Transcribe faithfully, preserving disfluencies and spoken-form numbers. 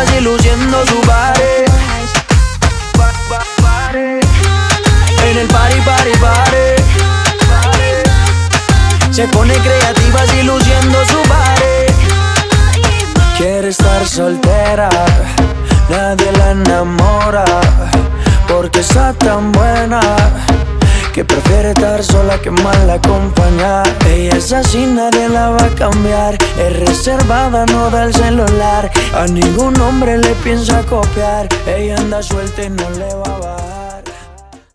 creativas y luciendo su body. En el party, party, party. Se pone creativas y luciendo su body. Quiere estar soltera, nadie la enamora, porque está tan buena que prefiere estar sola que mal acompañada. Ella es así, nadie la va a cambiar. Es reservada, no da el celular. A ningún hombre le piensa copiar. Ella anda suelta y no le va a bajar.